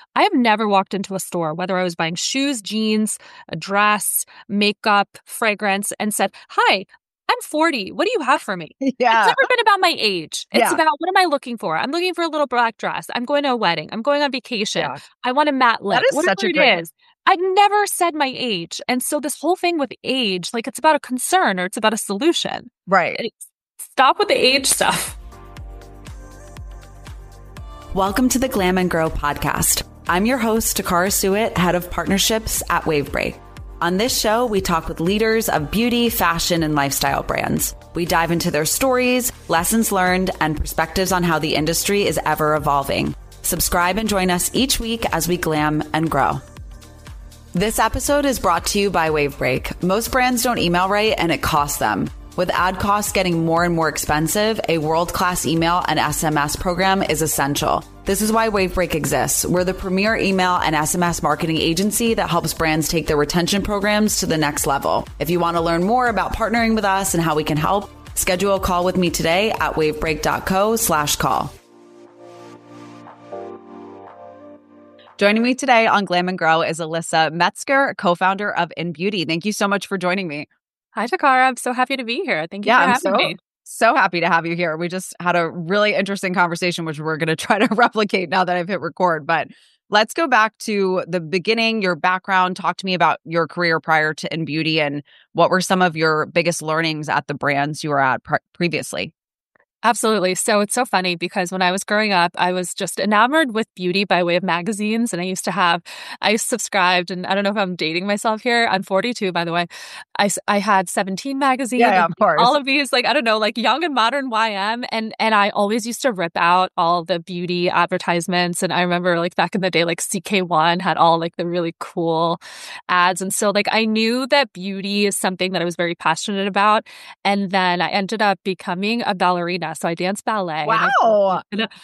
I have never walked into a store, whether I was buying shoes, jeans, a dress, makeup, fragrance, and said, "Hi, I'm 40. What do you have for me?" It's Yeah. never been about my age. It's Yeah. about, what am I looking for? I'm looking for a little black dress. I'm going to a wedding. I'm going on vacation. Yeah. I want a matte That lip, is whatever such a it great point. is. I've never said my age. And so this whole thing with age, like, it's about a concern or it's about a solution. Right. Stop with the age stuff. Welcome to the Glam and Grow podcast. I'm your host, Takara Suet, head of partnerships at Wavebreak. On this show, we talk with leaders of beauty, fashion, and lifestyle brands. We dive into their stories, lessons learned, and perspectives on how the industry is ever evolving. Subscribe and join us each week as we glam and grow. This episode is brought to you by Wavebreak. Most brands don't email right, and it costs them. With ad costs getting more and more expensive, a world-class email and SMS program is essential. This is why Wavebreak exists. We're the premier email and SMS marketing agency that helps brands take their retention programs to the next level. If you want to learn more about partnering with us and how we can help, schedule a call with me today at wavebreak.co/call. Joining me today on Glam and Grow is Alyssa Metzger, co-founder of InBeauty. Thank you so much for joining me. Hi, Takara. I'm so happy to be here. Thank you for having me. So happy to have you here. We just had a really interesting conversation, which we're going to try to replicate now that I've hit record. But let's go back to the beginning, your background. Talk to me about your career prior to InBeauty and what were some of your biggest learnings at the brands you were at previously? Absolutely. So it's so funny because when I was growing up, I was just enamored with beauty by way of magazines. And I subscribed, and I don't know if I'm dating myself here. I'm 42, by the way. I had 17 magazine. Yeah, of course. All of these, like, I don't know, like Young and Modern YM. And I always used to rip out all the beauty advertisements. And I remember, like, back in the day, like CK1 had all like the really cool ads. And so, like, I knew that beauty is something that I was very passionate about. And then I ended up becoming a ballerina. So I danced ballet. Wow.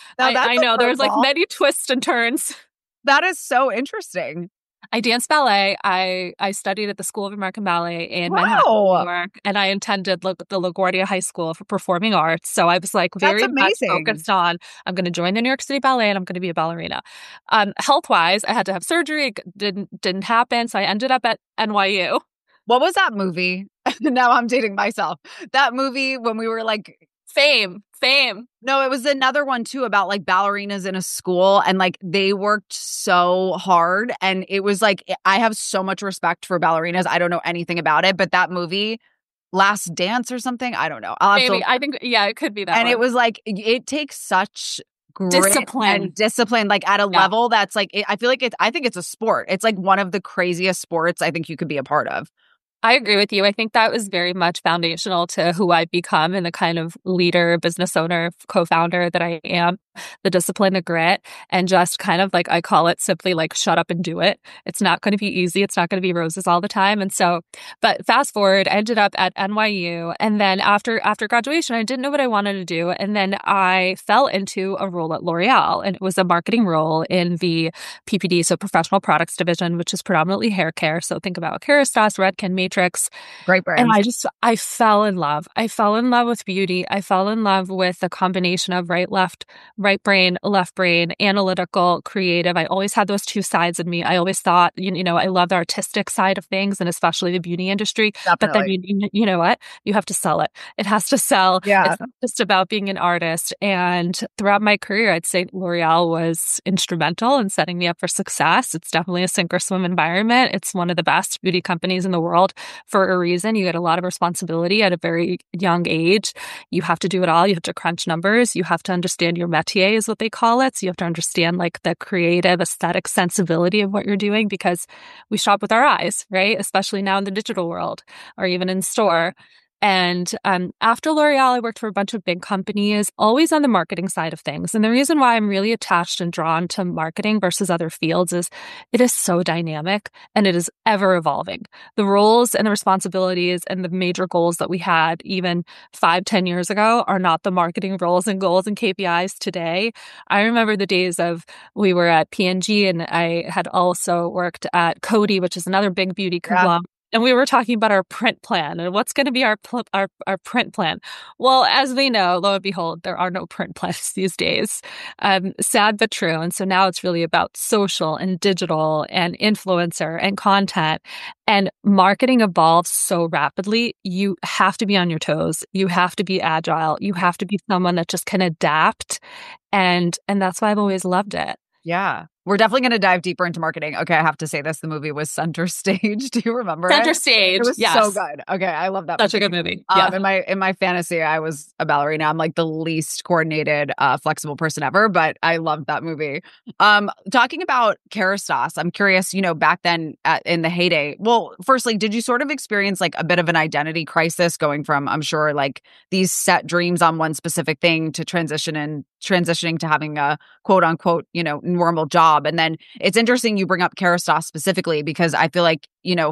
I know there was like many twists and turns. That is so interesting. I danced ballet. I studied at the School of American Ballet in Manhattan, New York, and I attended the LaGuardia High School for Performing Arts. So I was like very much focused on, I'm going to join the New York City Ballet and I'm going to be a ballerina. Health-wise, I had to have surgery. It didn't happen. So I ended up at NYU. What was that movie? Now I'm dating myself. That movie when we were like... Fame. No, it was another one too about like ballerinas in a school and like they worked so hard. And it was like, I have so much respect for ballerinas. I don't know anything about it, but that movie, Last Dance or something, I don't know. I think, yeah, it could be that. And one. It was like, it takes such discipline, like at a level that's like, I think it's a sport. It's like one of the craziest sports I think you could be a part of. I agree with you. I think that was very much foundational to who I've become and the kind of leader, business owner, co-founder that I am. The discipline, the grit, and just kind of like, I call it simply like, shut up and do it. It's not going to be easy. It's not going to be roses all the time. And so, but fast forward, I ended up at NYU. And then after graduation, I didn't know what I wanted to do. And then I fell into a role at L'Oreal, and it was a marketing role in the PPD, so Professional Products Division, which is predominantly hair care. So think about Kerastase, Redken, Matrix. Great brands. And I fell in love. I fell in love with beauty. I fell in love with the combination of right brain, left brain, analytical, creative. I always had those two sides in me. I always thought, I love the artistic side of things, and especially the beauty industry. Definitely. But then, you know what? You have to sell it. It has to sell. Yeah. It's not just about being an artist. And throughout my career, I'd say L'Oreal was instrumental in setting me up for success. It's definitely a sink or swim environment. It's one of the best beauty companies in the world for a reason. You get a lot of responsibility at a very young age. You have to do it all. You have to crunch numbers. You have to understand your métier, is what they call it. So you have to understand like the creative aesthetic sensibility of what you're doing, because we shop with our eyes, right? Especially now in the digital world or even in store. And after L'Oreal, I worked for a bunch of big companies, always on the marketing side of things. And the reason why I'm really attached and drawn to marketing versus other fields is it is so dynamic and it is ever evolving. The roles and the responsibilities and the major goals that we had even 5-10 years ago are not the marketing roles and goals and KPIs today. I remember the days of we were at P&G, and I had also worked at Coty, which is another big beauty conglomerate. And we were talking about our print plan and what's going to be our print plan. Well, as we know, lo and behold, there are no print plans these days. Sad but true. And so now it's really about social and digital and influencer and content. And marketing evolves so rapidly. You have to be on your toes. You have to be agile. You have to be someone that just can adapt. And that's why I've always loved it. Yeah. We're definitely going to dive deeper into marketing. Okay, I have to say this. The movie was Center Stage. Do you remember Center it? Stage. It was yes. so good. Okay, I love that Such movie. a good movie. Yeah. In my fantasy, I was a ballerina. I'm like the least coordinated, flexible person ever, but I loved that movie. Talking about Kerastase, I'm curious, back then in the heyday, well, firstly, did you sort of experience like a bit of an identity crisis going from, I'm sure, like these set dreams on one specific thing to transitioning to having a quote unquote, normal job? And then it's interesting you bring up Kerastase specifically because I feel like,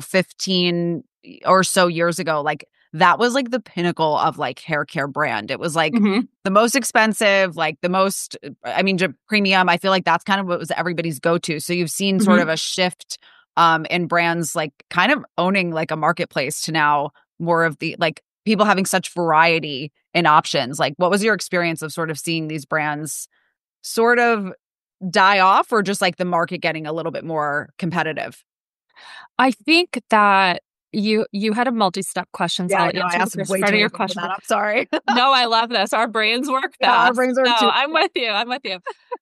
15 or so years ago, like that was like the pinnacle of like hair care brand. It was like the most expensive, like the most, premium. I feel like that's kind of what was everybody's go-to. So you've seen sort of a shift in brands like kind of owning like a marketplace to now more of the like people having such variety in options. Like what was your experience of sort of seeing these brands sort of die off or just like the market getting a little bit more competitive? I think that you had a multi-step question. So I asked way too many question. I'm sorry. No, I love this. Our brains work fast. Yeah, our brains are too. I'm with you.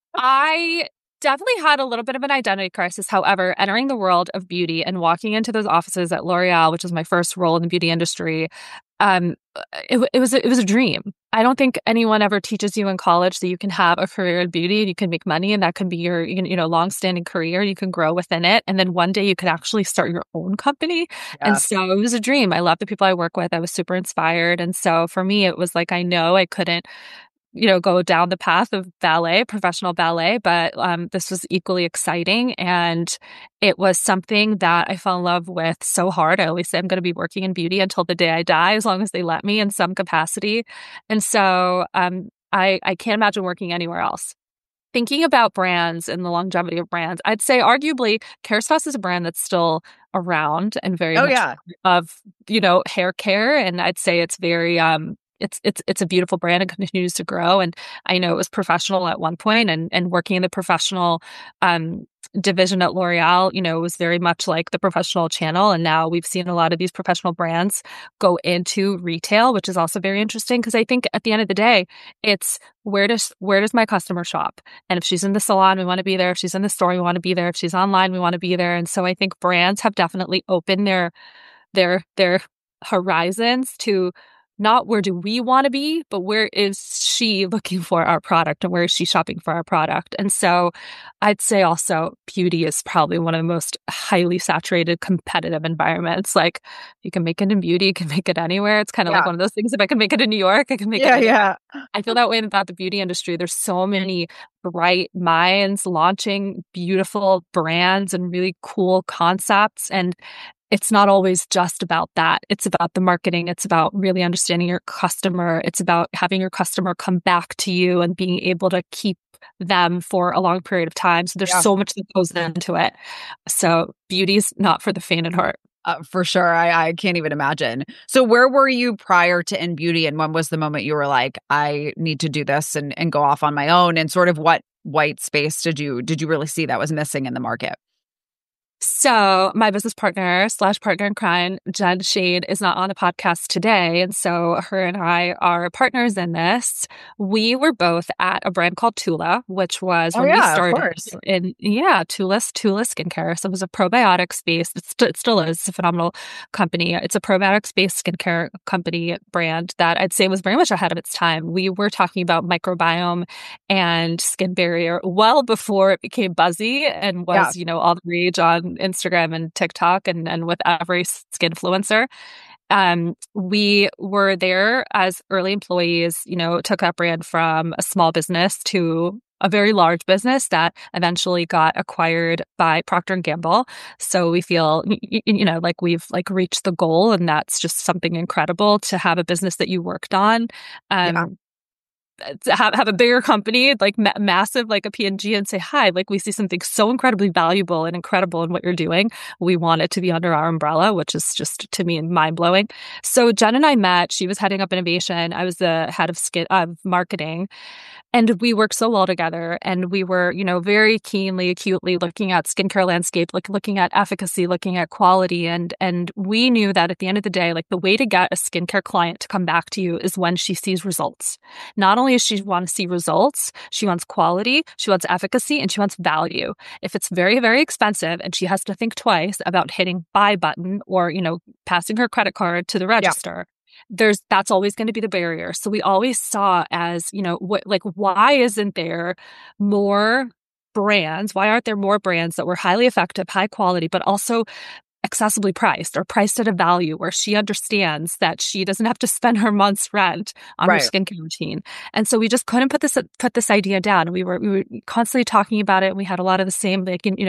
I definitely had a little bit of an identity crisis. However, entering the world of beauty and walking into those offices at L'Oreal, which was my first role in the beauty industry, it was a dream. I don't think anyone ever teaches you in college that you can have a career in beauty and you can make money and that can be your, long-standing career. You can grow within it. And then one day you could actually start your own company. Yeah. And so it was a dream. I love the people I work with. I was super inspired. And so for me, it was like, I know I couldn't go down the path of ballet, professional ballet, but this was equally exciting. And it was something that I fell in love with so hard. I always say I'm going to be working in beauty until the day I die, as long as they let me in some capacity. And so I can't imagine working anywhere else. Thinking about brands and the longevity of brands, I'd say arguably Kerastase is a brand that's still around and very much of, hair care. And I'd say it's very, it's a beautiful brand and continues to grow. And I know it was professional at one point and working in the professional division at L'Oreal, it was very much like the professional channel. And now we've seen a lot of these professional brands go into retail, which is also very interesting because I think at the end of the day, it's where does my customer shop? And if she's in the salon, we want to be there. If she's in the store, we want to be there. If she's online, we want to be there. And so I think brands have definitely opened their horizons to not where do we want to be, but where is she looking for our product and where is she shopping for our product? And so I'd say also beauty is probably one of the most highly saturated competitive environments. Like you can make it in beauty, you can make it anywhere. It's kind of like one of those things. If I can make it in New York, I can make it anywhere. I feel that way about the beauty industry. There's so many bright minds launching beautiful brands and really cool concepts. And it's not always just about that. It's about the marketing. It's about really understanding your customer. It's about having your customer come back to you and being able to keep them for a long period of time. So there's so much that goes into it. So beauty's not for the faint at heart. For sure. I can't even imagine. So where were you prior to In Beauty? And when was the moment you were like, I need to do this and go off on my own? And sort of what white space did you really see that was missing in the market? So my business partner / partner in crime, Jen Shade, is not on the podcast today. And so her and I are partners in this. We were both at a brand called Tula, which was when we started in Tula Skincare. So it was a probiotic space. It still is. It's a phenomenal company. It's a probiotic-based skincare company brand that I'd say was very much ahead of its time. We were talking about microbiome and skin barrier well before it became buzzy and was, all the rage on Instagram and TikTok and with every skinfluencer. We were there as early employees, took that brand from a small business to a very large business that eventually got acquired by Procter & Gamble. So we feel, like we've reached the goal, and that's just something incredible to have a business that you worked on. have a bigger company, like massive, like a P&G, and say, hi, like we see something so incredibly valuable and incredible in what you're doing. We want it to be under our umbrella, which is just, to me, mind blowing. So Jen and I met. She was heading up innovation. I was the head of marketing. And we worked so well together, and we were, very keenly, acutely looking at skincare landscape, looking at efficacy, looking at quality. And we knew that at the end of the day, like the way to get a skincare client to come back to you is when she sees results. Not only does she want to see results, she wants quality, she wants efficacy, and she wants value. If it's very, very expensive and she has to think twice about hitting buy button or, passing her credit card to the register, that's always going to be the barrier. So we always saw as, why isn't there more brands? Why aren't there more brands that were highly effective, high quality, but also accessibly priced or priced at a value where she understands that she doesn't have to spend her month's rent on her skincare routine? And so we just couldn't put this idea down. We were constantly talking about it. And we had a lot of the same,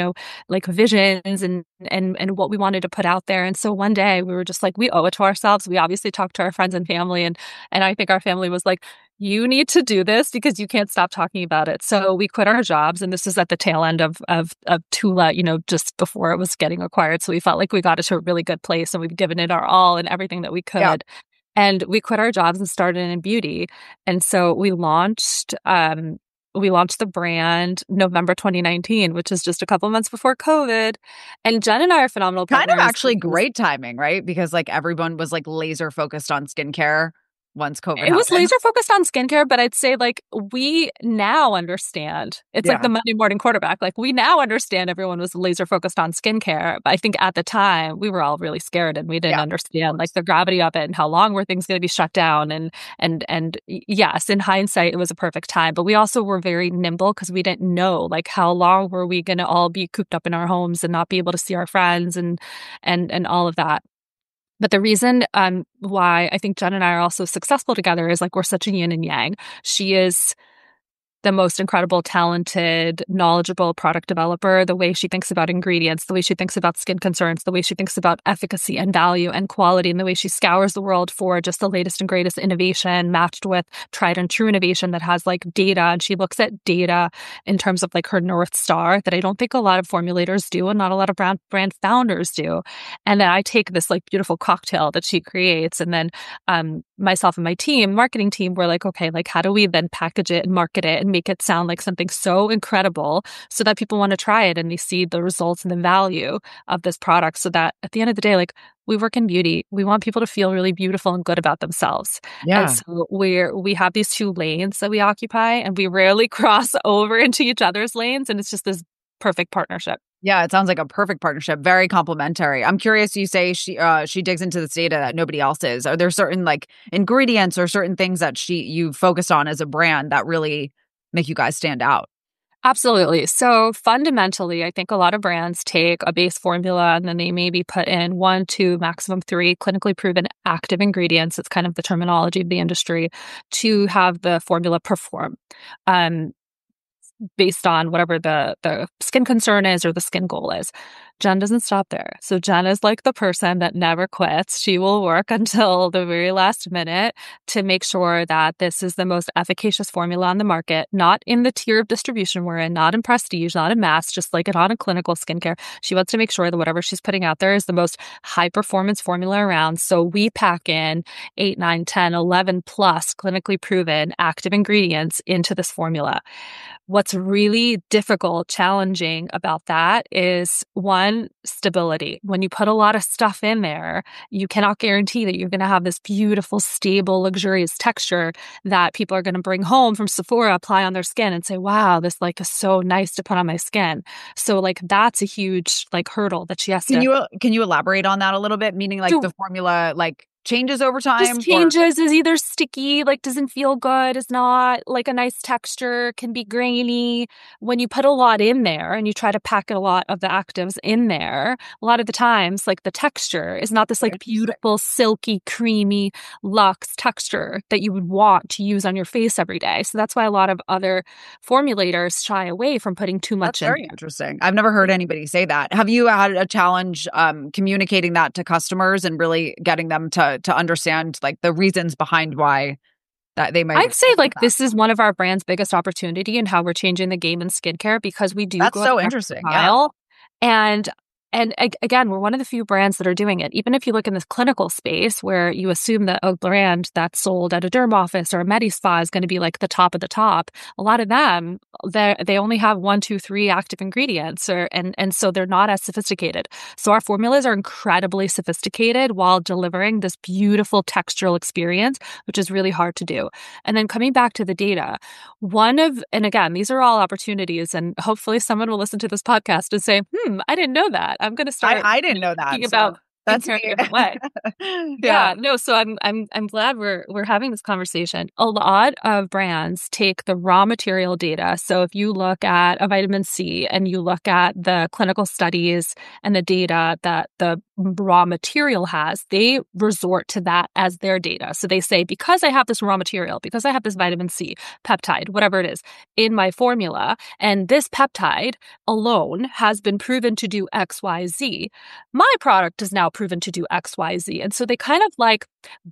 visions and what we wanted to put out there. And so one day we were just like, we owe it to ourselves. We obviously talked to our friends and family. And I think our family was like, you need to do this because you can't stop talking about it. So we quit our jobs, and this is at the tail end of Tula, just before it was getting acquired. So we felt like we got it to a really good place, and we've given it our all and everything that we could. Yeah. And we quit our jobs and started in beauty. And so we launched the brand November 2019, which is just a couple months before COVID. And Jen and I are phenomenal partners. Kind of actually great timing, right? Because like everyone was like laser focused on skincare once COVID happened. It was laser focused on skincare, but I'd say like we now understand. It's like the Monday morning quarterback. Like we now understand everyone was laser focused on skincare. But I think at the time we were all really scared, and we didn't understand like the gravity of it and how long were things going to be shut down. And yes, in hindsight, it was a perfect time. But we also were very nimble because we didn't know like how long were we going to all be cooped up in our homes and not be able to see our friends and all of that. But the reason why I think Jen and I are also successful together is like we're such a yin and yang. She is the most incredible, talented, knowledgeable product developer, the way she thinks about ingredients, the way she thinks about skin concerns, the way she thinks about efficacy and value and quality, and the way she scours the world for just the latest and greatest innovation matched with tried and true innovation that has like data. And she looks at data in terms of like her North Star that I don't think a lot of formulators do and not a lot of brand founders do. And then I take this like beautiful cocktail that she creates, and then myself and my team, marketing team, we're like, okay, like how do we then package it and market it and make it sound like something so incredible so that people want to try it and they see the results and the value of this product, so that at the end of the day, like we work in beauty, we want people to feel really beautiful and good about themselves. Yeah. And so we have these two lanes that we occupy, and we rarely cross over into each other's lanes. And it's just this perfect partnership. Yeah, it sounds like a perfect partnership. Very complementary. I'm curious, you say she digs into this data that nobody else is. Are there certain like ingredients or certain things that you focused on as a brand that really make you guys stand out? Absolutely. So fundamentally, I think a lot of brands take a base formula and then they maybe put in 1, 2, maximum 3 clinically proven active ingredients. It's kind of the terminology of the industry to have the formula perform. Based on whatever the skin concern is or the skin goal is. Jen doesn't stop there. So Jen is like the person that never quits. She will work until the very last minute to make sure that this is the most efficacious formula on the market, not in the tier of distribution we're in, not in prestige, not in mass, just like not in clinical skincare. She wants to make sure that whatever she's putting out there is the most high performance formula around. So we pack in 8, 9, 10, 11 plus clinically proven active ingredients into this formula. What's really difficult, challenging about that is one, stability. When you put a lot of stuff in there, you cannot guarantee that you're going to have this beautiful, stable, luxurious texture that people are going to bring home from Sephora, apply on their skin and say, wow, this like is so nice to put on my skin. So like that's a huge like hurdle that she has to. Can you elaborate on that a little bit? Meaning like the formula like changes over time? Just changes, is either sticky, like doesn't feel good, is not like a nice texture, can be grainy. When you put a lot in there and you try to pack a lot of the actives in there, a lot of the times like the texture is not this like beautiful, silky, creamy luxe texture that you would want to use on your face every day. So that's why a lot of other formulators shy away from putting too much in. That's very interesting. I've never heard anybody say that. Have you had a challenge communicating that to customers and really getting them to understand like the reasons behind why that they might I'd say like that. this is one of our brand's biggest opportunity and how we're changing the game in skincare, because we do That's go so the interesting. extra mile. And again, we're one of the few brands that are doing it. Even if you look in this clinical space where you assume that a brand that's sold at a derm office or a med spa is going to be like the top of the top, a lot of them, they only have 1, 2, 3 active ingredients, and so they're not as sophisticated. So our formulas are incredibly sophisticated while delivering this beautiful textural experience, which is really hard to do. And then coming back to the data, and again, these are all opportunities, and hopefully someone will listen to this podcast and say, I didn't know that. I'm going to start. I didn't know that. Thinking about that's in a different way. Yeah. No. So I'm glad we're having this conversation. A lot of brands take the raw material data. So if you look at a vitamin C and you look at the clinical studies and the data that the raw material has, they resort to that as their data. So they say, because I have this raw material, because I have this vitamin C, peptide, whatever it is, in my formula, and this peptide alone has been proven to do X, Y, Z, my product is now proven to do X, Y, Z. And so they kind of like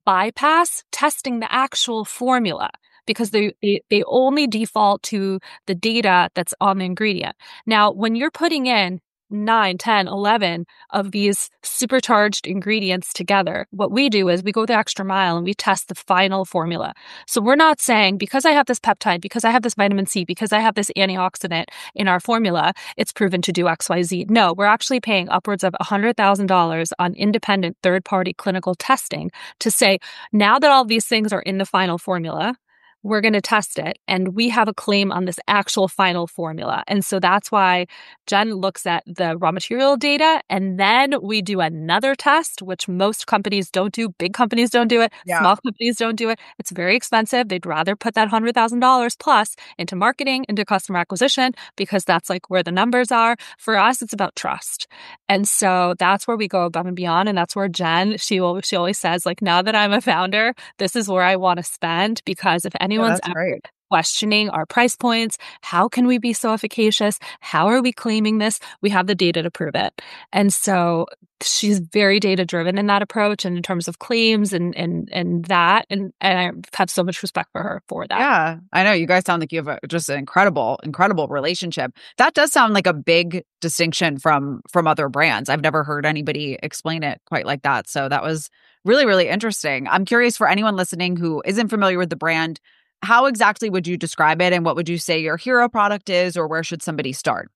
bypass testing the actual formula because they only default to the data that's on the ingredient. Now, when you're putting in 9, 10, 11 of these supercharged ingredients together, what we do is we go the extra mile and we test the final formula. So we're not saying, because I have this peptide, because I have this vitamin C, because I have this antioxidant in our formula, it's proven to do XYZ. No, we're actually paying upwards of $100,000 on independent third-party clinical testing to say, now that all these things are in the final formula, we're going to test it, and we have a claim on this actual final formula. And so that's why Jen looks at the raw material data, and then we do another test, which most companies don't do. Big companies don't do it. Yeah. Small companies don't do it. It's very expensive. They'd rather put that $100,000 plus into marketing, into customer acquisition, because that's like where the numbers are. For us, it's about trust. And so that's where we go above and beyond. And that's where Jen, she always says, like, now that I'm a founder, this is where I want to spend, because if anyone's ever questioning our price points, how can we be so efficacious? How are we claiming this? We have the data to prove it. And so she's very data driven in that approach and in terms of claims and that. And I have so much respect for her for that. Yeah, I know. You guys sound like you have just an incredible relationship. That does sound like a big distinction from other brands. I've never heard anybody explain it quite like that. So that was really, really interesting. I'm curious, for anyone listening who isn't familiar with the brand, how exactly would you describe it, and what would you say your hero product is, or where should somebody start?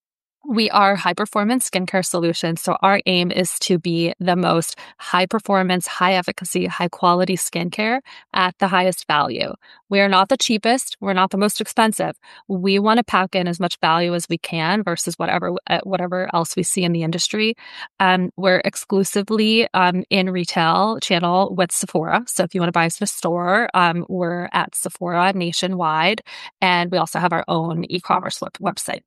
We are high-performance skincare solutions. So our aim is to be the most high-performance, high-efficacy, high-quality skincare at the highest value. We are not the cheapest. We're not the most expensive. We want to pack in as much value as we can versus whatever else we see in the industry. We're exclusively in retail channel with Sephora. So if you want to buy us in a store, we're at Sephora nationwide. And we also have our own e-commerce website.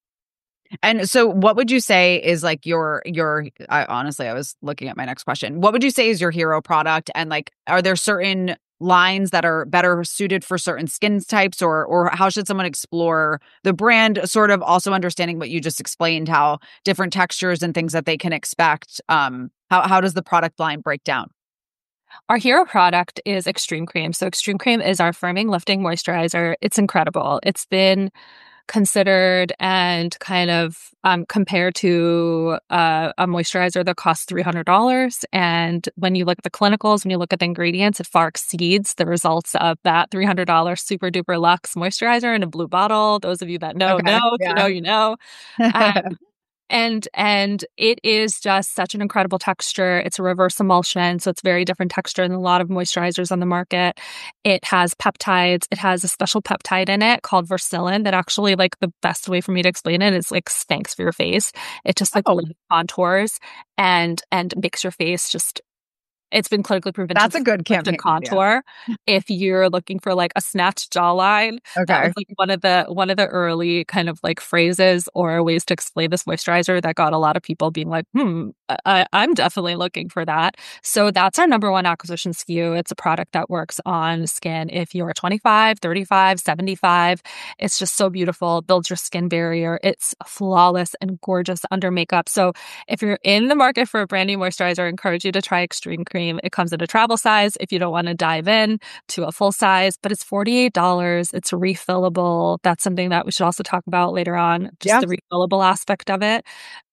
And so what would you say is like honestly, I was looking at my next question. What would you say is your hero product? And like, are there certain lines that are better suited for certain skin types, or how should someone explore the brand, sort of also understanding what you just explained, how different textures and things that they can expect? How does the product line break down? Our hero product is Extreme Cream. So Extreme Cream is our firming lifting moisturizer. It's incredible. It's been considered and kind of compared to a moisturizer that costs $300. And when you look at the clinicals, when you look at the ingredients, it far exceeds the results of that $300 super duper luxe moisturizer in a blue bottle. Those of you that know, you know. And it is just such an incredible texture. It's a reverse emulsion, so it's very different texture than a lot of moisturizers on the market. It has peptides. It has a special peptide in it called Versilin that actually, like, the best way for me to explain it is like Spanx for your face. It just like contours and makes your face just. It's been clinically proven. That's a good campaign. Contour. Yeah. If you're looking for like a snatched jawline, that was like one of the early kind of like phrases or ways to explain this moisturizer that got a lot of people being like, I'm definitely looking for that. So that's our number one acquisition SKU. It's a product that works on skin if you're 25, 35, 75. It's just so beautiful, builds your skin barrier. It's flawless and gorgeous under makeup. So if you're in the market for a brand new moisturizer, I encourage you to try Extreme Cream. It comes in a travel size if you don't want to dive in to a full size, but it's $48. It's refillable. That's something that we should also talk about later on, just the refillable aspect of it.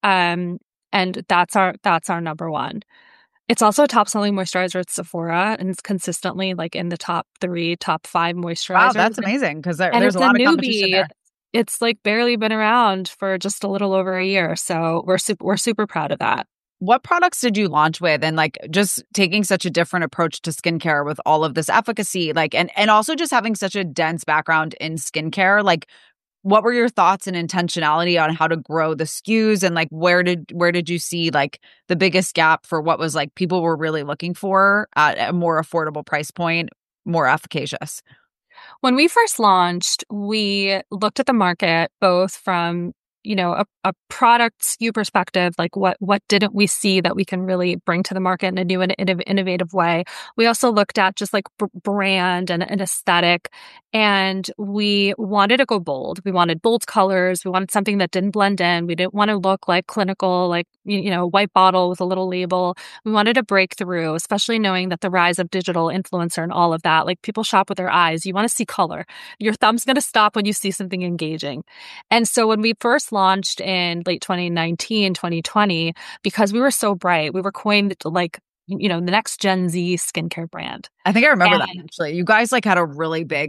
And that's our number one. It's also a top selling moisturizer at Sephora, and it's consistently like in the top 3, top 5 moisturizers. Wow, that's amazing because there's a lot of competition there. It's like barely been around for just a little over a year, so we're super proud of that. What products did you launch with, and like just taking such a different approach to skincare with all of this efficacy, like and also just having such a dense background in skincare, like. What were your thoughts and intentionality on how to grow the SKUs, and like where did you see like the biggest gap for what was like people were really looking for at a more affordable price point, more efficacious? When we first launched, we looked at the market both from a product SKU perspective, like what didn't we see that we can really bring to the market in a new and innovative way. We also looked at just like brand and an aesthetic, and we wanted to go bold. We wanted bold colors. We wanted something that didn't blend in. We didn't want to look like clinical, like, white bottle with a little label. We wanted to break through, especially knowing that the rise of digital influencer and all of that, like people shop with their eyes. You want to see color. Your thumb's going to stop when you see something engaging. And so when we first launched in late 2019, 2020, because we were so bright, we were coined like, the next Gen Z skincare brand. I think I remember that actually. You guys like had a really big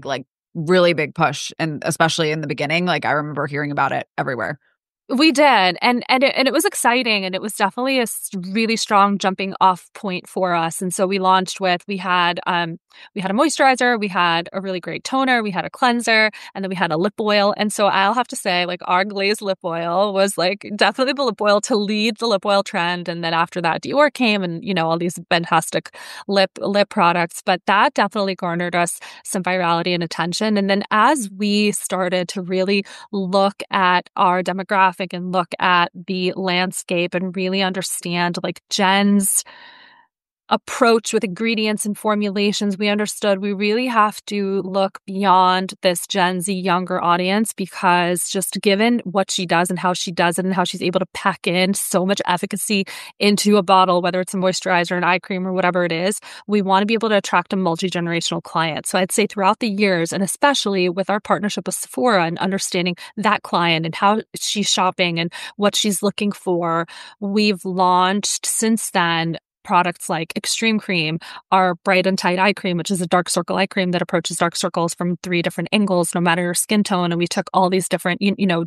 push, and especially in the beginning, like I remember hearing about it everywhere. We did. And it was exciting. And it was definitely a really strong jumping off point for us. And so we launched with, we had a moisturizer, we had a really great toner, we had a cleanser, and then we had a lip oil. And so I'll have to say, like, our glazed lip oil was like definitely the lip oil to lead the lip oil trend. And then after that, Dior came and, all these fantastic lip products. But that definitely garnered us some virality and attention. And then as we started to really look at our demographic and look at the landscape and really understand like Jen's approach with ingredients and formulations, we understood we really have to look beyond this Gen Z younger audience, because just given what she does and how she does it and how she's able to pack in so much efficacy into a bottle, whether it's a moisturizer, an eye cream, or whatever it is, we want to be able to attract a multi-generational client. So I'd say throughout the years, and especially with our partnership with Sephora and understanding that client and how she's shopping and what she's looking for, we've launched since then products like Extreme Cream, our Bright and Tight Eye Cream, which is a dark circle eye cream that approaches dark circles from 3 different angles, no matter your skin tone. And we took all these different,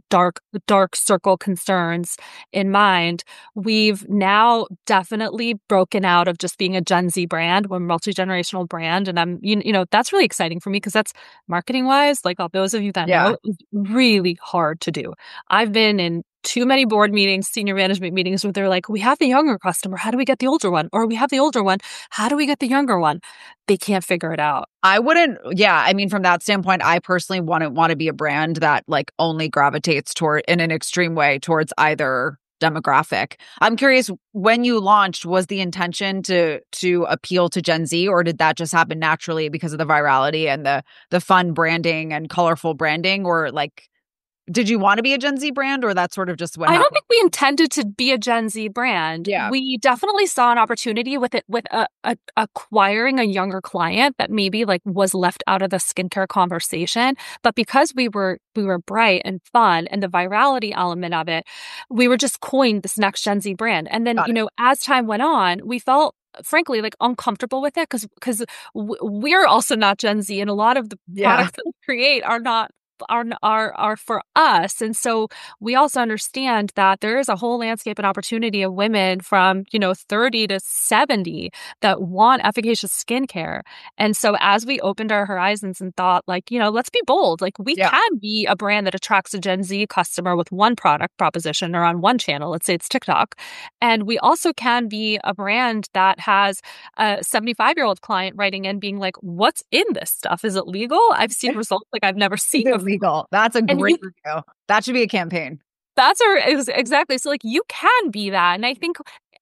dark circle concerns in mind. We've now definitely broken out of just being a Gen Z brand. We're a multi-generational brand. And I'm, that's really exciting for me, because that's marketing wise, like all those of you that know, it's really hard to do. I've been in too many board meetings, senior management meetings, where they're like, we have the younger customer, how do we get the older one? Or we have the older one, how do we get the younger one? They can't figure it out. I wouldn't, I mean, from that standpoint, I personally wouldn't want to be a brand that like only gravitates toward, in an extreme way, towards either demographic. I'm curious, when you launched, was the intention to appeal to Gen Z, or did that just happen naturally because of the virality and the fun branding and colorful branding, or like, did you want to be a Gen Z brand, or that's sort of just what happened? I don't think we intended to be a Gen Z brand. Yeah. We definitely saw an opportunity with acquiring a younger client that maybe like was left out of the skincare conversation. But because we were bright and fun, and the virality element of it, we were just coined this next Gen Z brand. And then, as time went on, we felt frankly like uncomfortable with it, because we're also not Gen Z, and a lot of the products that we create are not are for us. And so we also understand that there is a whole landscape and opportunity of women from, 30 to 70 that want efficacious skincare. And so as we opened our horizons and thought like, let's be bold, like we can be a brand that attracts a Gen Z customer with one product proposition or on one channel, let's say it's TikTok. And we also can be a brand that has a 75-year-old client writing in being like, what's in this stuff? Is it legal? I've seen results like I've never seen before. Legal. That's a great review. That should be a campaign. That's exactly. So like you can be that. And I think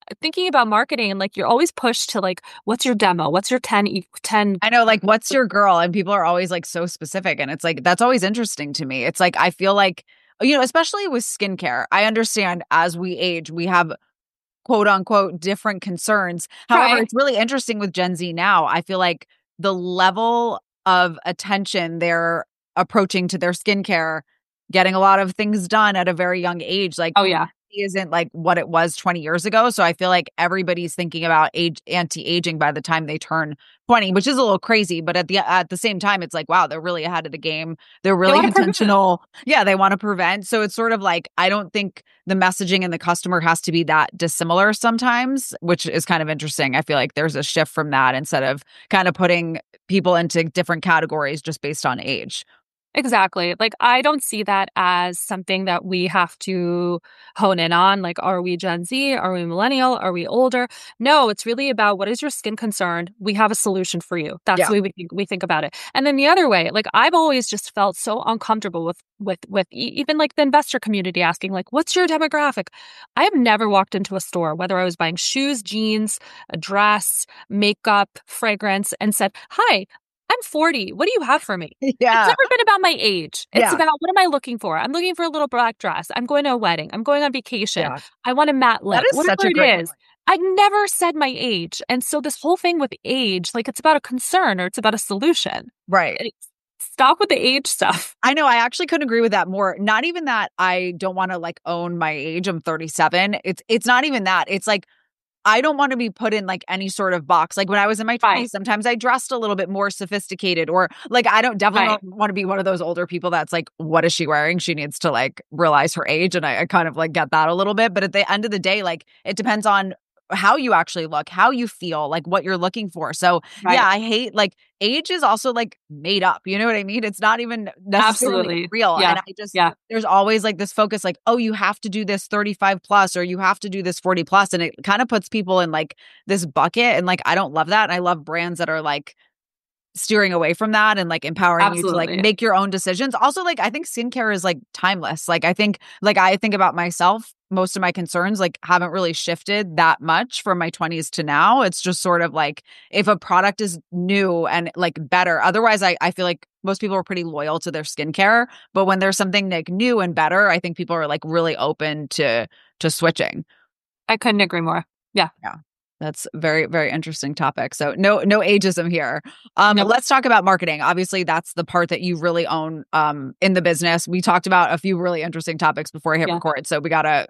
thinking about marketing and like you're always pushed to like, what's your demo? What's your 10? I know, like, what's your girl? And people are always like so specific. And it's like, that's always interesting to me. It's like, I feel like, especially with skincare, I understand as we age, we have quote unquote different concerns. However, Right. it's really interesting with Gen Z now. I feel like the level of attention they're approaching to their skincare, getting a lot of things done at a very young age, like, Oh yeah. isn't like what it was 20 years ago. So I feel like everybody's thinking about anti-aging by the time they turn 20, which is a little crazy. But at the same time, it's like, wow, they're really ahead of the game. They're really intentional. Yeah, they want to prevent. So it's sort of like, I don't think the messaging and the customer has to be that dissimilar sometimes, which is kind of interesting. I feel like there's a shift from that instead of kind of putting people into different categories just based on age. Exactly. Like, I don't see that as something that we have to hone in on. Like, are we Gen Z? Are we millennial? Are we older? No, it's really about what is your skin concern? We have a solution for you. That's the way we think about it. And then the other way, like, I've always just felt so uncomfortable with even like the investor community asking, like, what's your demographic? I have never walked into a store, whether I was buying shoes, jeans, a dress, makeup, fragrance, and said, hi, I'm 40. What do you have for me? Yeah. It's never been about my age. It's Yeah. about, what am I looking for? I'm looking for a little black dress. I'm going to a wedding. I'm going on vacation. Yeah. I want a matte lip. That is Whatever such a it great is. point. I never said my age. And so this whole thing with age, like, it's about a concern or it's about a solution. Right. Stop with the age stuff. I know. I actually couldn't agree with that more. Not even that I don't want to like own my age. I'm 37. It's not even that. It's like, I don't want to be put in like any sort of box. Like when I was in my 20s, sometimes I dressed a little bit more sophisticated, or like, I definitely don't want to be one of those older people that's like, what is she wearing? She needs to like realize her age. And I kind of like get that a little bit. But at the end of the day, like, it depends on how you actually look, how you feel, like what you're looking for. So yeah, I hate, like, age is also like made up. You know what I mean? It's not even necessarily real. Yeah. And I just, there's always like this focus, like, oh, you have to do this 35 plus, or you have to do this 40 plus. And it kind of puts people in like this bucket. And like, I don't love that. And I love brands that are like steering away from that and like empowering you to like make your own decisions. Also, like, I think skincare is like timeless. Like, I think about myself, most of my concerns like haven't really shifted that much from my 20s to now. It's just sort of like, if a product is new and like better, otherwise I feel like most people are pretty loyal to their skincare. But when there's something like new and better, I think people are like really open to switching. I couldn't agree more. Yeah. That's a very, very interesting topic. So no ageism here. Let's talk about marketing. Obviously, that's the part that you really own in the business. We talked about a few really interesting topics before I hit record, so we gotta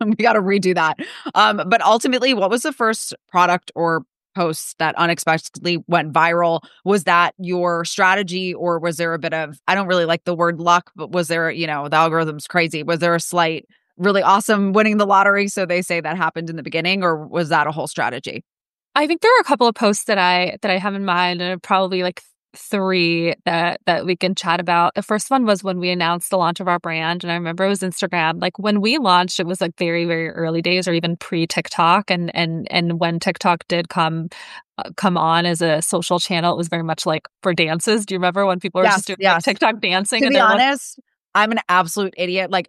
redo that. But ultimately, what was the first product or post that unexpectedly went viral? Was that your strategy, or was there a bit of, I don't really like the word luck, but was there, the algorithm's crazy? Was there a slight really awesome winning the lottery, so they say, that happened in the beginning, or was that a whole strategy? I think there are a couple of posts that I have in mind, and probably like three that we can chat about. The first one was when we announced the launch of our brand, and I remember it was Instagram. Like, when we launched, it was like very, very early days, or even pre-TikTok, and when TikTok did come on as a social channel, it was very much like for dances. Do you remember when people were just doing like TikTok dancing? To be honest, I'm an absolute idiot. Like,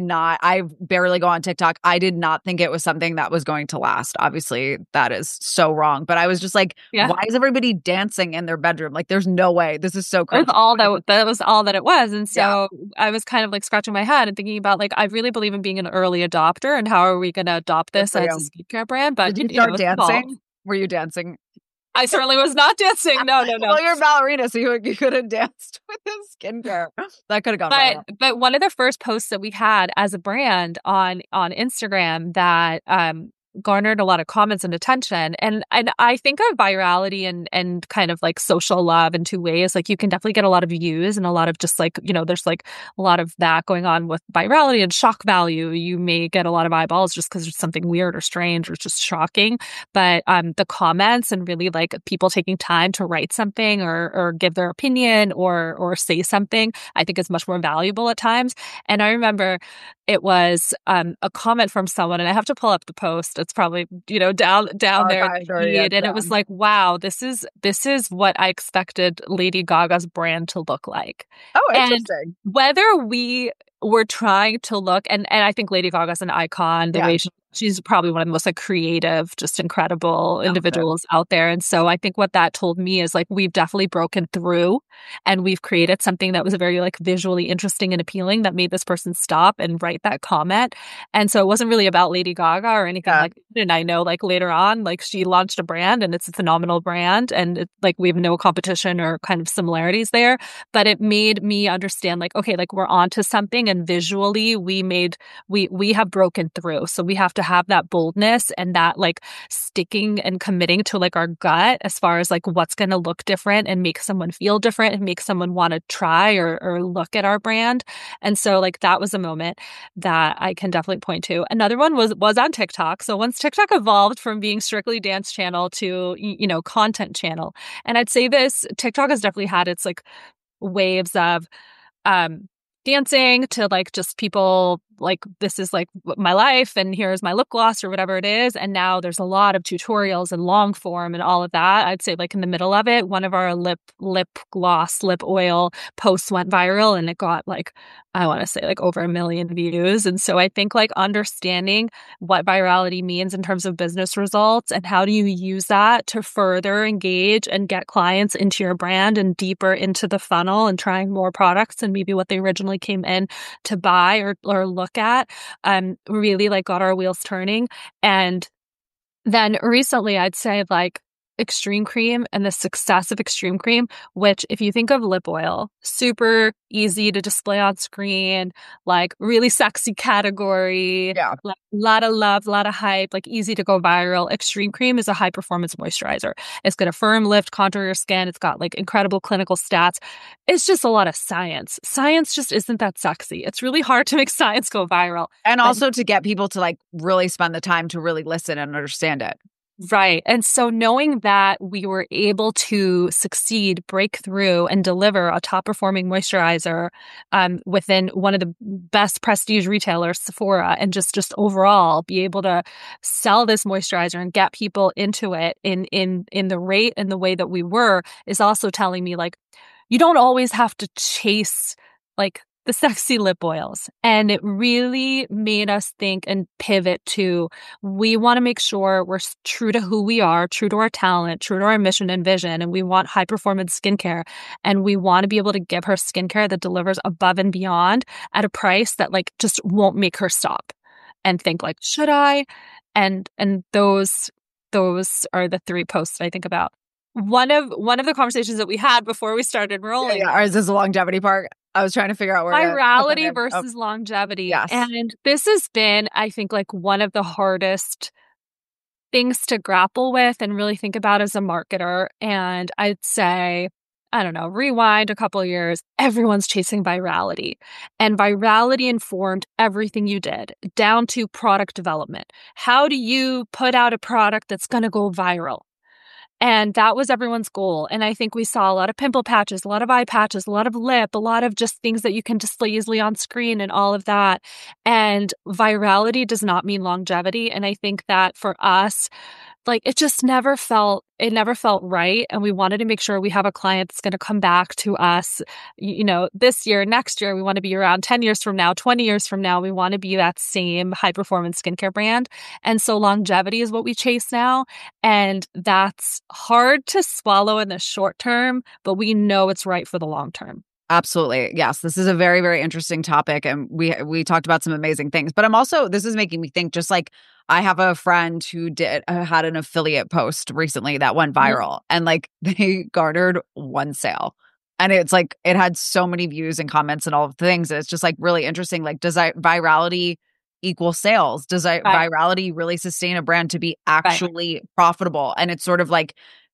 I barely go on TikTok. I did not think it was something that was going to last. Obviously, that is so wrong. But I was just like, why is everybody dancing in their bedroom? Like, there's no way. This is so crazy. That was all that it was. And so I was kind of like scratching my head and thinking about, like, I really believe in being an early adopter, and how are we going to adopt this as a skincare brand? But did you start dancing? Were you dancing? I certainly was not dancing. No. Well, you're a ballerina, so you could have danced with his skincare. That could have gone viral. But one of the first posts that we had as a brand on Instagram that garnered a lot of comments and attention. And I think of virality and kind of like social love in two ways. Like, you can definitely get a lot of views and a lot of just like, there's like a lot of that going on with virality and shock value. You may get a lot of eyeballs just because there's something weird or strange or just shocking. But the comments and really like people taking time to write something or give their opinion or say something, I think is much more valuable at times. And I remember it was a comment from someone, and I have to pull up the post. It's probably, down there in the feed. And it was like, wow, this is what I expected Lady Gaga's brand to look like. Oh, interesting. And whether we we're trying to look, and I think Lady Gaga's an icon. The way she's probably one of the most like creative, just incredible individuals out there. And so I think what that told me is like, we've definitely broken through and we've created something that was very like visually interesting and appealing that made this person stop and write that comment. And so it wasn't really about Lady Gaga or anything like that. And I know like later on, like she launched a brand and it's a phenomenal brand and it's like we have no competition or kind of similarities there, but it made me understand like, okay, like we're onto something, and visually we have broken through. So we have to have that boldness and that like sticking and committing to like our gut as far as like what's going to look different and make someone feel different and make someone want to try or look at our brand. And so like that was a moment that I can definitely point to. Another one was on TikTok. So once TikTok evolved from being strictly dance channel to, you know, content channel. And I'd say this, TikTok has definitely had its like waves of dancing to like just people like, this is like my life and here's my lip gloss or whatever it is. And now there's a lot of tutorials and long form and all of that. I'd say like in the middle of it, one of our lip gloss, lip oil posts went viral and it got like, I want to say like over 1 million views. And so I think like understanding what virality means in terms of business results and how do you use that to further engage and get clients into your brand and deeper into the funnel and trying more products than maybe what they originally came in to buy or look at, really like got our wheels turning. And then recently I'd say like Extreme Cream and the success of Extreme Cream, which if you think of lip oil, super easy to display on screen, like really sexy category, like a lot of love, a lot of hype, like easy to go viral. Extreme Cream is a high performance moisturizer. It's going to firm, lift, contour your skin. It's got like incredible clinical stats. It's just a lot of science. Science just isn't that sexy. It's really hard to make science go viral. And also to get people to like really spend the time to really listen and understand it. Right. And so knowing that we were able to succeed, break through, and deliver a top performing moisturizer within one of the best prestige retailers, Sephora, and just overall be able to sell this moisturizer and get people into it in the rate and the way that we were is also telling me like, you don't always have to chase like the sexy lip oils. And it really made us think and pivot to, we want to make sure we're true to who we are, true to our talent, true to our mission and vision. And we want high performance skincare. And we want to be able to give her skincare that delivers above and beyond at a price that like just won't make her stop and think like, should I? And those are the 3 posts that I think about. One of the conversations that we had before we started rolling. Or is this a longevity part? I was trying to figure out where virality versus longevity. Yes. And this has been, I think, like one of the hardest things to grapple with and really think about as a marketer. And I'd say, I don't know, rewind a couple of years, everyone's chasing virality. And virality informed everything you did, down to product development. How do you put out a product that's going to go viral? And that was everyone's goal. And I think we saw a lot of pimple patches, a lot of eye patches, a lot of lip, a lot of just things that you can display easily on screen and all of that. And virality does not mean longevity. And I think that for us, like it never felt right. And we wanted to make sure we have a client that's going to come back to us, you know, this year, next year. We want to be around 10 years from now, 20 years from now. We want to be that same high performance skincare brand. And so longevity is what we chase now. And that's hard to swallow in the short term, but we know it's right for the long term. Absolutely. Yes. This is a very, very interesting topic. And we talked about some amazing things, but this is making me think just like I have a friend who had an affiliate post recently that went viral and like they garnered 1 sale. And it's like, it had so many views and comments and all of the things. It's just like really interesting. Like, does virality equal sales? Does virality really sustain a brand to be actually profitable? And it's sort of like,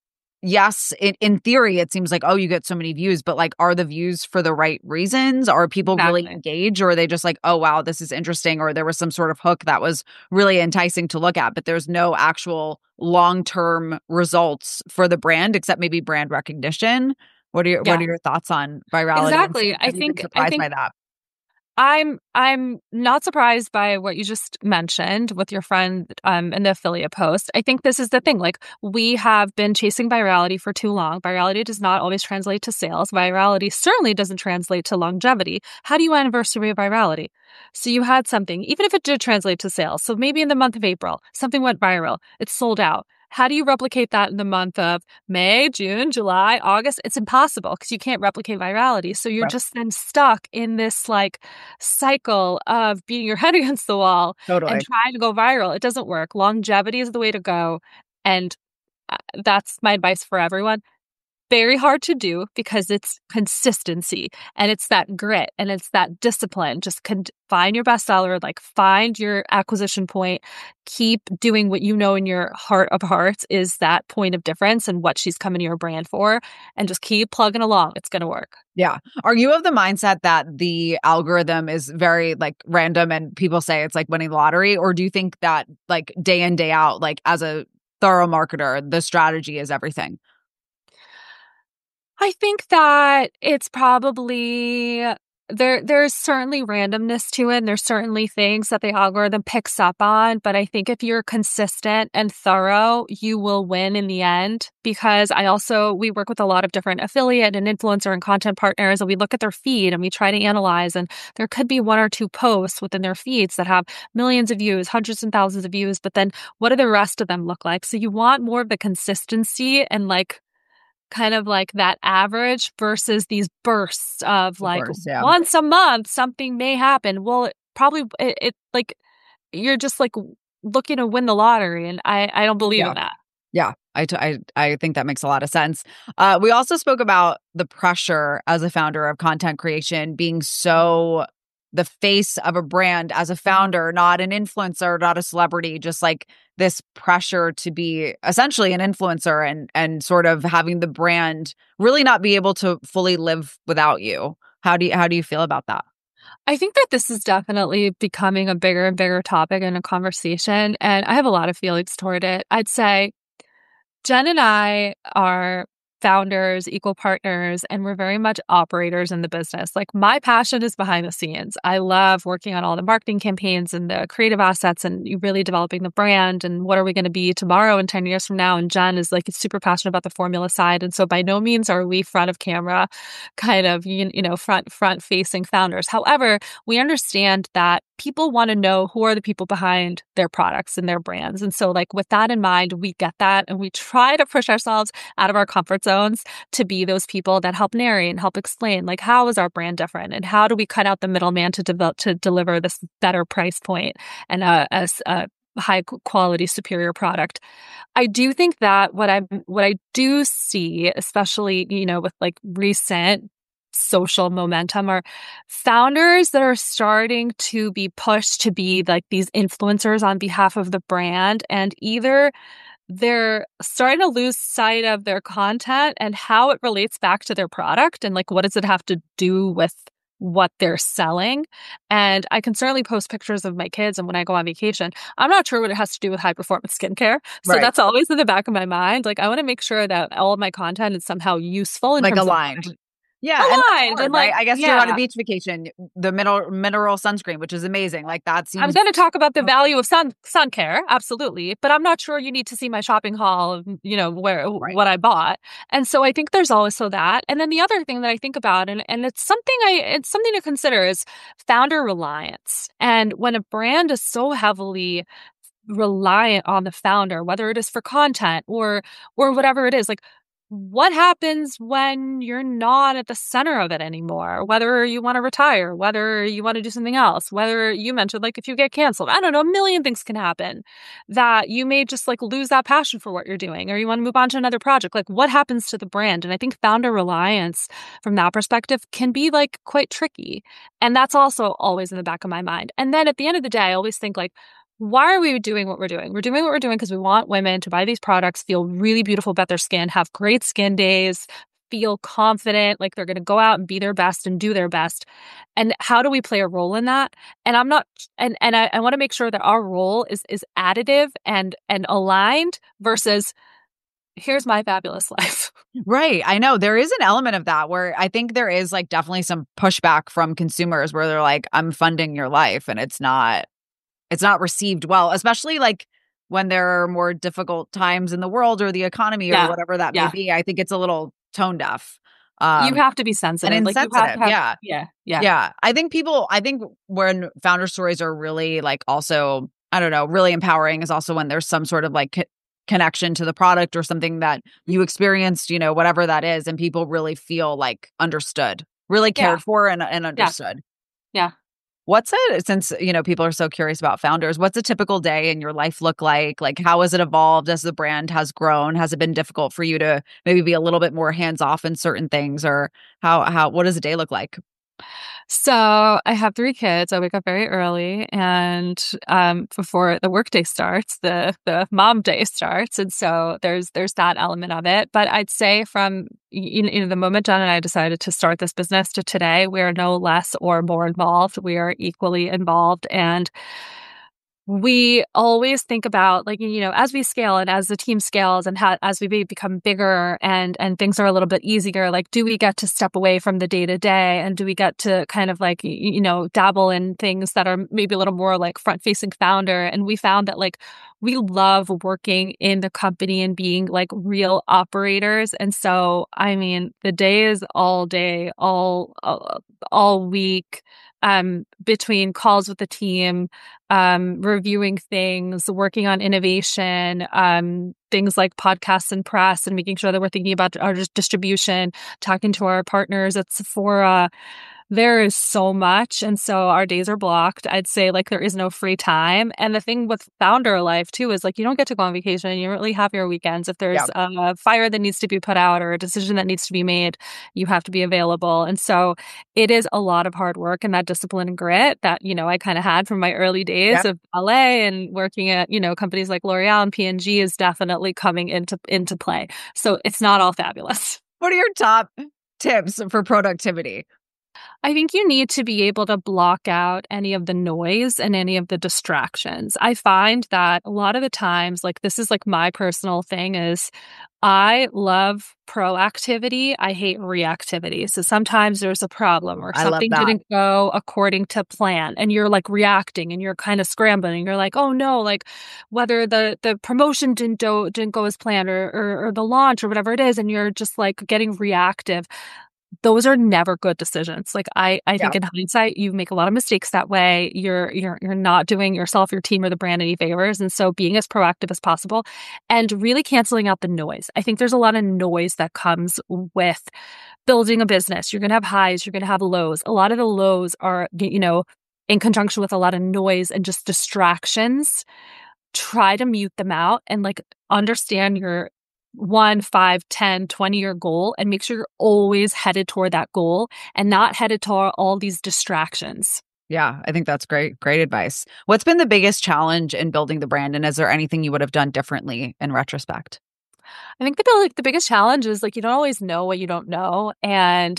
yes, in theory, it seems like, oh, you get so many views, but like, are the views for the right reasons? Are people really engaged? Or are they just like, oh, wow, this is interesting? Or there was some sort of hook that was really enticing to look at, but there's no actual long-term results for the brand, except maybe brand recognition. What are your thoughts on virality? Exactly. I think surprised by that. I'm not surprised by what you just mentioned with your friend in the affiliate post. I think this is the thing. Like, we have been chasing virality for too long. Virality does not always translate to sales. Virality certainly doesn't translate to longevity. How do you anniversary a virality? So you had something, even if it did translate to sales. So maybe in the month of April, something went viral. It's sold out. How do you replicate that in the month of May, June, July, August? It's impossible because you can't replicate virality. So you're just then stuck in this like cycle of beating your head against the wall and trying to go viral. It doesn't work. Longevity is the way to go. And that's my advice for everyone. Very hard to do because it's consistency and it's that grit and it's that discipline. Just find your bestseller, like find your acquisition point, keep doing what you know in your heart of hearts is that point of difference and what she's coming to your brand for, and just keep plugging along. It's going to work. Yeah. Are you of the mindset that the algorithm is very like random and people say it's like winning the lottery? Or do you think that like day in, day out, like as a thorough marketer, the strategy is everything? I think that it's probably there's certainly randomness to it, and there's certainly things that the algorithm picks up on, but I think if you're consistent and thorough, you will win in the end. Because we work with a lot of different affiliate and influencer and content partners, and we look at their feed and we try to analyze, and there could be one or two posts within their feeds that have millions of views, hundreds and thousands of views, but then what do the rest of them look like? So you want more of the consistency and like kind of like that average versus these bursts of once a month something may happen. Well, it like you're just like looking to win the lottery, and I don't believe in that. Yeah, I think that makes a lot of sense. We also spoke about the pressure as a founder of content creation being so the face of a brand as a founder, not an influencer, not a celebrity, just like this pressure to be essentially an influencer and sort of having the brand really not be able to fully live without you. How do you feel about that? I think that this is definitely becoming a bigger and bigger topic in a conversation, and I have a lot of feelings toward it. I'd say Jen and I are founders, equal partners, and we're very much operators in the business. Like, my passion is behind the scenes. I love working on all the marketing campaigns and the creative assets and really developing the brand and what are we going to be tomorrow and 10 years from now. And Jen is like super passionate about the formula side. And so by no means are we front of camera kind of, front facing founders. However, we understand that people want to know who are the people behind their products and their brands. And so like with that in mind, we get that and we try to push ourselves out of our comfort zones to be those people that help narrate and help explain like how is our brand different and how do we cut out the middleman to deliver this better price point and a high quality superior product. I do think that what I do see, especially with like recent social momentum, are founders that are starting to be pushed to be like these influencers on behalf of the brand, and either they're starting to lose sight of their content and how it relates back to their product and like what does it have to do with what they're selling. And I can certainly post pictures of my kids and when I go on vacation, I'm not sure what it has to do with high performance skincare. So that's always in the back of my mind. Like, I want to make sure that all of my content is somehow useful and like aligned. Yeah. Aligned. And like, right? I guess you're on a beach vacation, the mineral sunscreen, which is amazing. Like, that seems... I'm going to talk about the value of sun care. Absolutely. But I'm not sure you need to see my shopping haul, what I bought. And so I think there's also that. And then the other thing that I think about, and it's something to consider, is founder reliance. And when a brand is so heavily reliant on the founder, whether it is for content or whatever it is, like, what happens when you're not at the center of it anymore? Whether you want to retire, whether you want to do something else, whether you mentioned like if you get canceled, I don't know, a million things can happen that you may just like lose that passion for what you're doing, or you want to move on to another project. Like, what happens to the brand? And I think founder reliance from that perspective can be like quite tricky. And that's also always in the back of my mind. And then at the end of the day, I always think like, why are we doing what we're doing? We're doing what we're doing because we want women to buy these products, feel really beautiful about their skin, have great skin days, feel confident, like they're going to go out and be their best and do their best. And how do we play a role in that? And I'm not, and I want to make sure that our role is additive and aligned versus here's my fabulous life. Right. I know there is an element of that where I think there is like definitely some pushback from consumers where they're like, I'm funding your life, and it's not received well, especially like when there are more difficult times in the world or the economy or whatever that may be. I think it's a little tone deaf. You have to be sensitive. And like you insensitive. have to have, yeah. I think when founder stories are really like also, I don't know, really empowering is also when there's some sort of like connection to the product or something that you experienced, you know, whatever that is, and people really feel like understood, really cared for and understood. Yeah. Since, you know, people are so curious about founders, what's a typical day in your life look like? Like, how has it evolved as the brand has grown? Has it been difficult for you to maybe be a little bit more hands off in certain things, or what does a day look like? So I have 3 kids. I wake up very early, and before the workday starts, the mom day starts, and so there's that element of it. But I'd say from the moment Jen and I decided to start this business to today, we are no less or more involved. We are equally involved, and we always think about, like, you know, as we scale and as the team scales and as we become bigger and things are a little bit easier, like, do we get to step away from the day to day, and do we get to kind of like, you know, dabble in things that are maybe a little more like front facing founder? And we found that like we love working in the company and being like real operators. And so, I mean, the day is all day, all week, between calls with the team, reviewing things, working on innovation, things like podcasts and press, and making sure that we're thinking about our distribution, talking to our partners at Sephora. There is so much. And so our days are blocked. I'd say like there is no free time. And the thing with founder life too is like you don't get to go on vacation. You don't really have your weekends. If there's a fire that needs to be put out or a decision that needs to be made, you have to be available. And so it is a lot of hard work, and that discipline and grit that, you know, I kind of had from my early days of LA and working at, you know, companies like L'Oreal and P&G is definitely coming into play. So it's not all fabulous. What are your top tips for productivity? I think you need to be able to block out any of the noise and any of the distractions. I find that a lot of the times, like this is like my personal thing, is I love proactivity. I hate reactivity. So sometimes there's a problem or something didn't go according to plan, and you're like reacting and you're kind of scrambling. You're like, oh no, like whether the promotion didn't go as planned or the launch or whatever it is, and you're just like getting reactive. Those are never good decisions. Like I think in hindsight, you make a lot of mistakes that way. You're not doing yourself, your team, or the brand any favors. And so being as proactive as possible and really canceling out the noise. I think there's a lot of noise that comes with building a business. You're going to have highs, you're going to have lows. A lot of the lows are, you know, in conjunction with a lot of noise and just distractions. Try to mute them out and like understand your 1, 5, 10, 20-year goal, and make sure you're always headed toward that goal and not headed toward all these distractions. Yeah, I think that's great advice. What's been the biggest challenge in building the brand, and is there anything you would have done differently in retrospect? I think the biggest challenge is like you don't always know what you don't know, and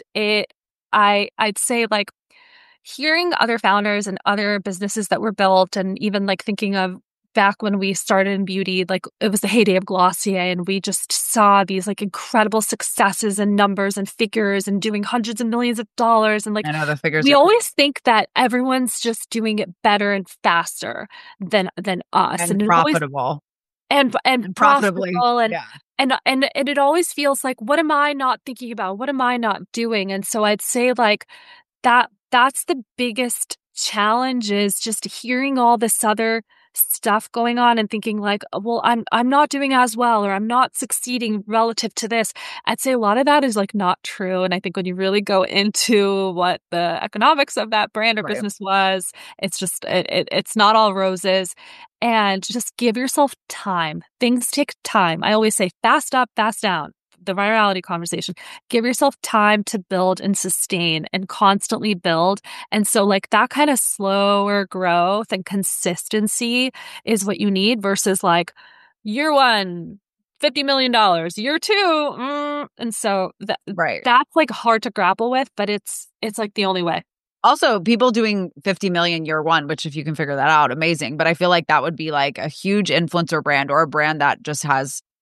I'd say like hearing other founders and other businesses that were built, and even like thinking of back when we started in beauty, like it was the heyday of Glossier, and we just saw these like incredible successes and numbers and figures and doing hundreds of millions of dollars. And like, I know the figures. We always think that everyone's just doing it better and faster than us, and profitable, and profitably, and it always feels like, what am I not thinking about? What am I not doing? And so I'd say like that's the biggest challenge, is just hearing all this other stuff going on and thinking like, well, I'm not doing as well, or I'm not succeeding relative to this. I'd say a lot of that is like not true. And I think when you really go into what the economics of that brand or business was, it's just it's not all roses. And just give yourself time. Things take time. I always say fast up, fast down. The virality conversation. Give yourself time to build and sustain and constantly build. And so like that kind of slower growth and consistency is what you need versus like year 1, $50 million, year 2. And so that's like hard to grapple with, but it's like the only way. Also, people doing 50 million year 1, which if you can figure that out, amazing. But I feel like that would be like a huge influencer brand or a brand that just has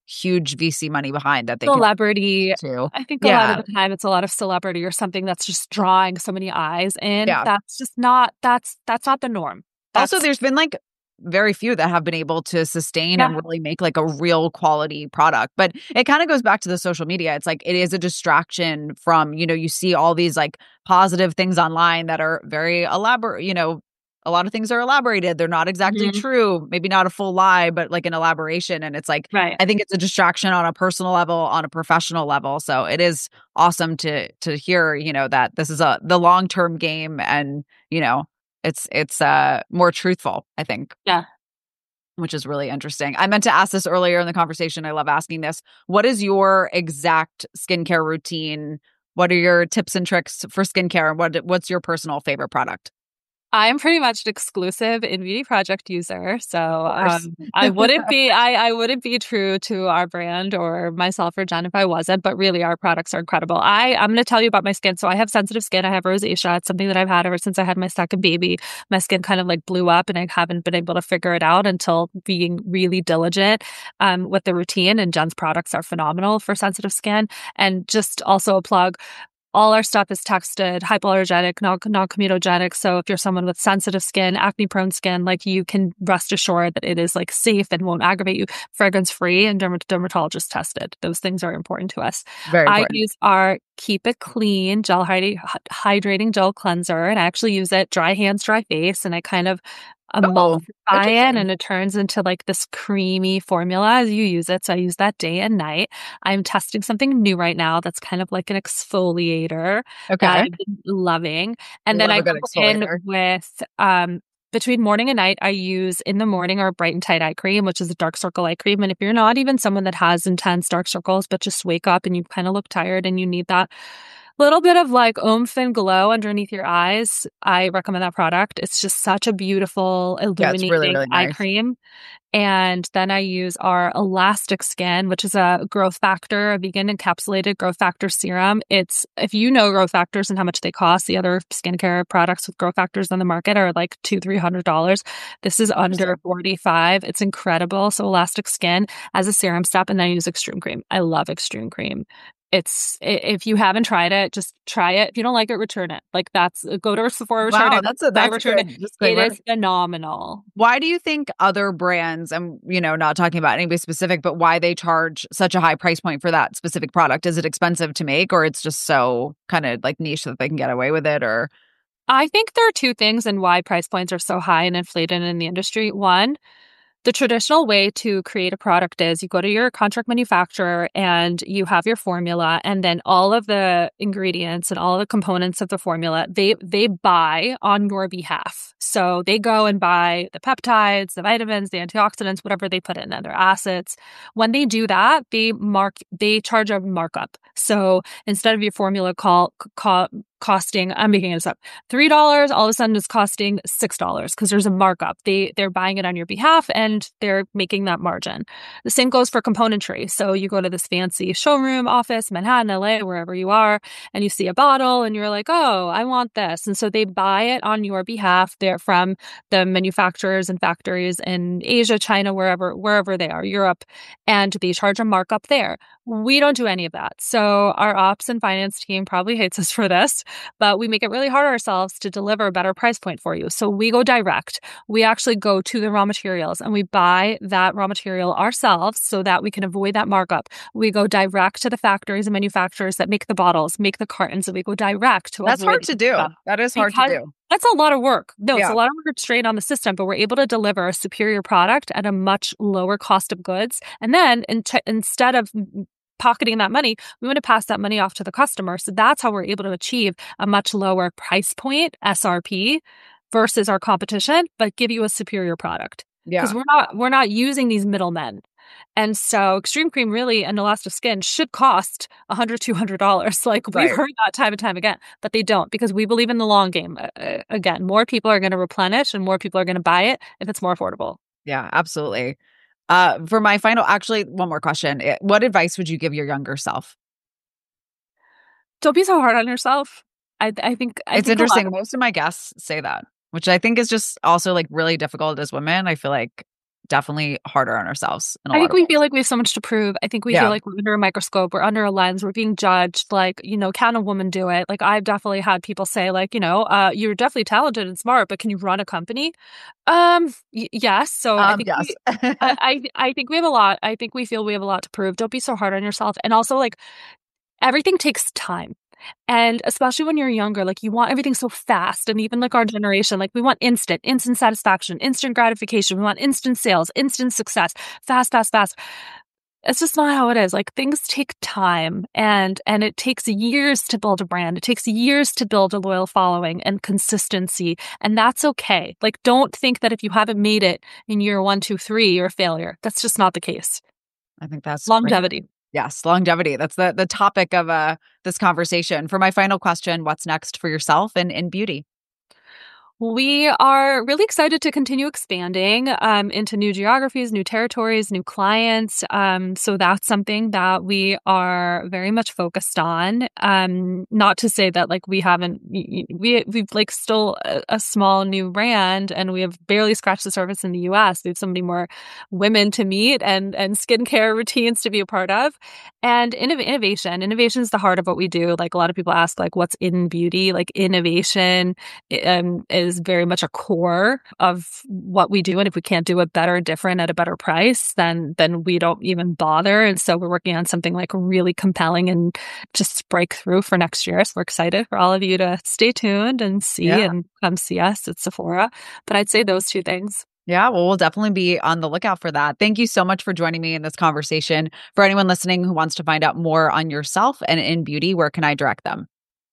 huge VC money behind that they celebrity. can do. I think a lot of the time it's a lot of celebrity or something that's just drawing so many eyes in. Yeah. That's just not, that's not the norm. Also, there's been like very few that have been able to sustain and really make like a real quality product. But it kind of goes back to the social media. It's like it is a distraction from, you see all these like positive things online that are very elaborate, a lot of things are elaborated. They're not exactly true. Maybe not a full lie, but like an elaboration. And it's like, I think it's a distraction on a personal level, on a professional level. So it is awesome to hear, that this is the long-term game and, it's more truthful, I think. Yeah. Which is really interesting. I meant to ask this earlier in the conversation. I love asking this. What is your exact skincare routine? What are your tips and tricks for skincare? What's your personal favorite product? I'm pretty much an exclusive in Beauty Project user, so I wouldn't be I wouldn't be true to our brand or myself or Jen if I wasn't. But really, our products are incredible. I'm going to tell you about my skin. So I have sensitive skin. I have rosacea. It's something that I've had ever since I had my second baby. My skin kind of like blew up, and I haven't been able to figure it out until being really diligent with the routine. And Jen's products are phenomenal for sensitive skin. And just also a plug. All our stuff is texted, hypoallergenic, non-comedogenic. So if you're someone with sensitive skin, acne-prone skin, like you can rest assured that it is like safe and won't aggravate you, fragrance-free and dermatologist tested. Those things are important to us. Very important. I use our Keep It Clean Gel Hydrating Gel Cleanser, and I actually use it dry hands, dry face, and I kind of emulsify it, and it turns into like this creamy formula as you use it. So I use that day and night. I'm testing something new right now that's kind of like an exfoliator that I've been loving. And then I go in with between morning and night, I use in the morning our Bright and Tight eye cream, which is a dark circle eye cream. And if you're not even someone that has intense dark circles, but just wake up and you kind of look tired and you need that little bit of like oomph and glow underneath your eyes, I recommend that product. It's just such a beautiful illuminating really eye cream. And then I use our Elastic Skin, which is a growth factor, a vegan encapsulated growth factor serum. It's, if you know growth factors and how much they cost, the other skincare products with growth factors on the market are like $200-$300. This is under $45. It's incredible. So Elastic Skin as a serum step, and then I use Extreme Cream. I love Extreme Cream. If you haven't tried it, just try it. If you don't like it, return it. Like go to Sephora, return it. That's return it. It is phenomenal. Why do you think other brands, I'm not talking about anybody specific, but why they charge such a high price point for that specific product? Is it expensive to make, or it's just so kind of like niche that they can get away with it? Or I think there are two things and why price points are so high and inflated in the industry. One, the traditional way to create a product is you go to your contract manufacturer and you have your formula, and then all of the ingredients and all the components of the formula, they buy on your behalf. So they go and buy the peptides, the vitamins, the antioxidants, whatever they put in there, their acids. When they do that, they charge a markup. So instead of your formula costing, I'm making this up, $3, all of a sudden it's costing $6 because there's a markup. They're buying it on your behalf and they're making that margin. The same goes for componentry. So you go to this fancy showroom office, Manhattan, LA, wherever you are, and you see a bottle and you're like, oh, I want this. And so they buy it on your behalf. They're from the manufacturers and factories in Asia, China, wherever they are, Europe, and they charge a markup there. We don't do any of that. So our ops and finance team probably hates us for this, but we make it really hard on ourselves to deliver a better price point for you. So we go direct. We actually go to the raw materials and we buy that raw material ourselves so that we can avoid that markup. We go direct to the factories and manufacturers that make the bottles, make the cartons, and we go direct to That's hard to do. That is hard to do. That's a lot of work. No, it's a lot of work straight on the system, but we're able to deliver a superior product at a much lower cost of goods. And then instead of pocketing that money, we want to pass that money off to the customer. So that's how we're able to achieve a much lower price point, SRP, versus our competition, but give you a superior product. Because we're not using these middlemen. And so Extreme Cream really and Elastic Skin should cost $100-$200. Like we've heard that time and time again, but they don't, because we believe in the long game. Again, more people are going to replenish and more people are going to buy it if it's more affordable. Yeah, absolutely. For my final, actually, one more question. What advice would you give your younger self? Don't be so hard on yourself. I think it's interesting. Most of my guests say that, which I think is just also like really difficult as women. I feel like definitely harder on ourselves. I think we feel like we have so much to prove. I think we feel like we're under a microscope, we're under a lens, we're being judged. Like, can a woman do it? Like, I've definitely had people say, like, you're definitely talented and smart, but can you run a company? Yes. So I think yes. I think we have a lot. I think we feel we have a lot to prove. Don't be so hard on yourself. And also, like, everything takes time. And especially when you're younger, like, you want everything so fast. And even like our generation, like, we want instant satisfaction, instant gratification. We want instant sales, instant success, fast. It's just not how it is. Like, things take time, and it takes years to build a brand. It takes years to build a loyal following and consistency. And that's okay. Like, don't think that if you haven't made it in year 1, 2, 3, you're a failure. That's just not the case. I think that's longevity. Great. Yes, longevity. That's the topic of this conversation. For my final question, what's next for yourself and in beauty? We are really excited to continue expanding into new geographies, new territories, new clients. So that's something that we are very much focused on. Not to say that like we've like still a small new brand and we have barely scratched the surface in the US. We have so many more women to meet and skincare routines to be a part of. And innovation is the heart of what we do. Like, a lot of people ask, like, what's in beauty? Like, innovation is very much a core of what we do. And if we can't do it better, different at a better price, then we don't even bother. And so we're working on something like really compelling and just break through for next year. So we're excited for all of you to stay tuned and see and come see us at Sephora. But I'd say those two things. Yeah, well, we'll definitely be on the lookout for that. Thank you so much for joining me in this conversation. For anyone listening who wants to find out more on yourself and in beauty, where can I direct them?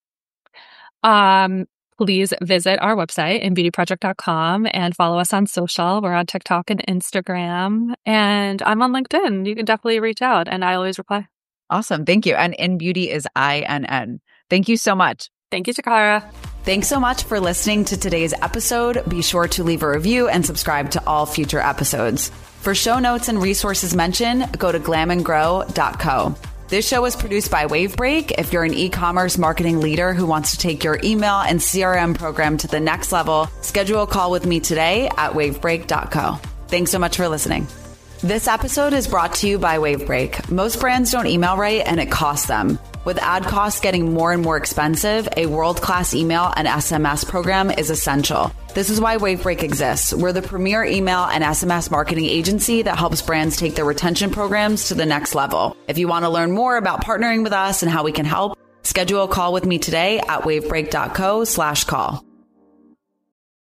Please visit our website, inbeautyproject.com, and follow us on social. We're on TikTok and Instagram, and I'm on LinkedIn. You can definitely reach out, and I always reply. Awesome. Thank you. And In Beauty is INN. Thank you so much. Thank you, Takara. Thanks so much for listening to today's episode. Be sure to leave a review and subscribe to all future episodes. For show notes and resources mentioned, go to glamandgrow.co. This show is produced by Wavebreak. If you're an e-commerce marketing leader who wants to take your email and CRM program to the next level, schedule a call with me today at wavebreak.co. Thanks so much for listening. This episode is brought to you by Wavebreak. Most brands don't email right, and it costs them. With ad costs getting more and more expensive, a world-class email and SMS program is essential. This is why Wavebreak exists. We're the premier email and SMS marketing agency that helps brands take their retention programs to the next level. If you want to learn more about partnering with us and how we can help, schedule a call with me today at wavebreak.co/call.